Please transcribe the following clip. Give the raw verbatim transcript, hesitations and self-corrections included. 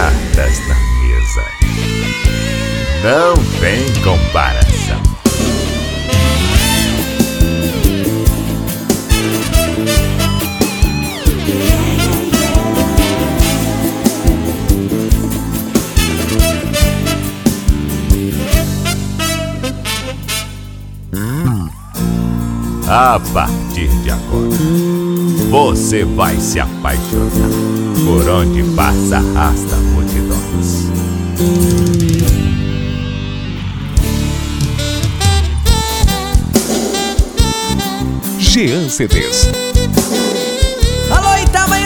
cartas na mesa. Não tem comparação. A partir de agora, você vai se apaixonar. Por onde passa, arrasta multidões. Jean C Ds. Alô, Itabaiana!